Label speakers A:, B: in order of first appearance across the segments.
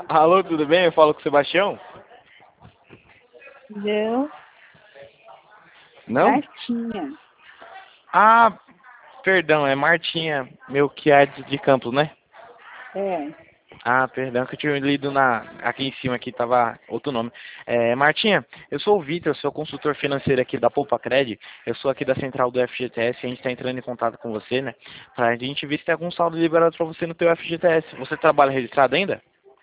A: Alô, tudo bem? Eu falo com o Sebastião?
B: Não,
A: Não?
B: Martinha.
A: Ah, perdão, é Martinha Melquiades de Campos, né?
B: É.
A: Ah, perdão que eu tinha lido aqui em cima, aqui tava outro nome. Martinha, eu sou o Vitor, sou consultor financeiro aqui da Poupa Cred. Eu sou aqui da central do FGTS e a gente está entrando em contato com você, né? Pra gente ver se tem algum saldo liberado para você no teu FGTS. Você trabalha registrado ainda?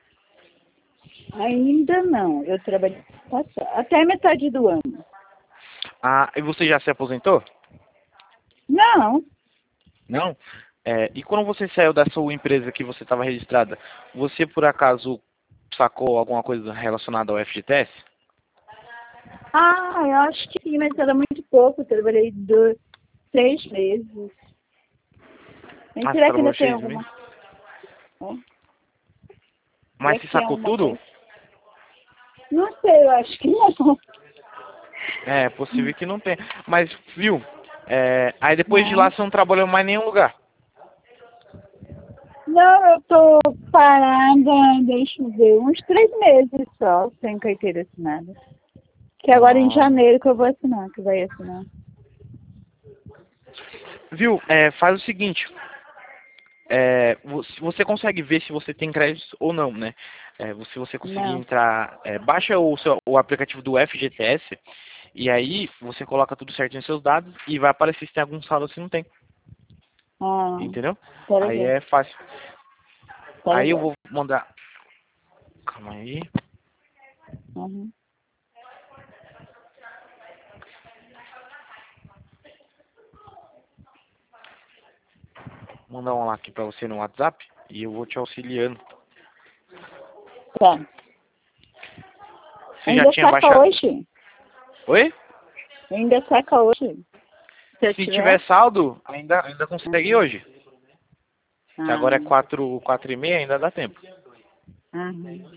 B: Ainda não. Eu trabalhei até metade do ano.
A: Ah, e você já se aposentou?
B: Não,
A: Não? E quando você saiu da sua empresa que você estava registrada, você por acaso sacou alguma coisa relacionada ao FGTS?
B: eu acho que sim, mas era muito pouco. Eu trabalhei 6 meses. Mas
A: Ah, você
B: será que
A: trabalhou
B: ainda tem
A: 6 meses?
B: alguma? Ó, será
A: Mas você
B: que tem
A: sacou
B: alguma
A: tudo?
B: coisa? Não sei, eu acho que não.
A: É possível que não tenha. Mas, viu? Aí depois de lá
B: Não,
A: você não trabalhou mais em nenhum lugar.
B: não, eu tô parada, deixa eu ver, uns 3 meses só, sem carteira assinada. Que agora em
A: Ah,
B: janeiro que eu vou assinar, que vai assinar.
A: viu? Faz o seguinte. Você consegue ver se você tem crédito ou não, né? Se você conseguir
B: Não.
A: entrar, baixa o aplicativo do FGTS e aí você coloca tudo certo nos seus dados e vai aparecer se tem algum saldo ou se não tem,
B: Ah,
A: entendeu?
B: tá
A: Aí
B: legal.
A: é fácil.
B: Tá
A: Aí eu
B: legal.
A: vou mandar. Calma aí.
B: Uhum.
A: Mandar um lá aqui pra você no WhatsApp e eu vou te auxiliando.
B: Tá.
A: Você já
B: Ainda
A: tinha
B: saca
A: baixado?
B: hoje?
A: Oi?
B: Ainda saca hoje? Se eu
A: Se tiver
B: tiver?
A: saldo, ainda consegue
B: Uhum.
A: hoje. Que agora é
B: Ah,
A: 4h30, ainda dá tempo.
B: uhum.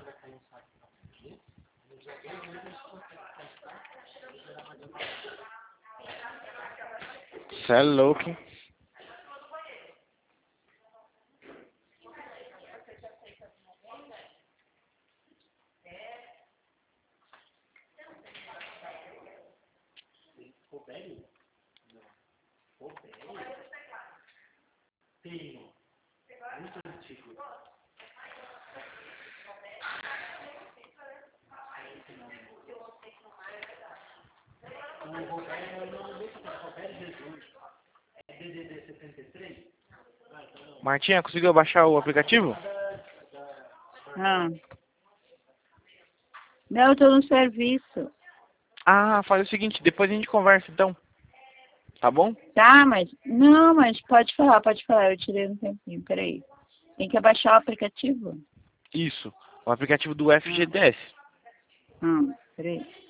A: Cê é louco, hein? Martinha, conseguiu baixar o aplicativo?
B: Ah. Não, eu tô no serviço.
A: Ah, faz o seguinte, depois a gente conversa então, tá bom?
B: Tá, mas... Não, mas pode falar, pode falar. Eu tirei um tempinho, peraí. Tem que abaixar o aplicativo?
A: Isso, o aplicativo do
B: Ah,
A: FGTS.
B: peraí.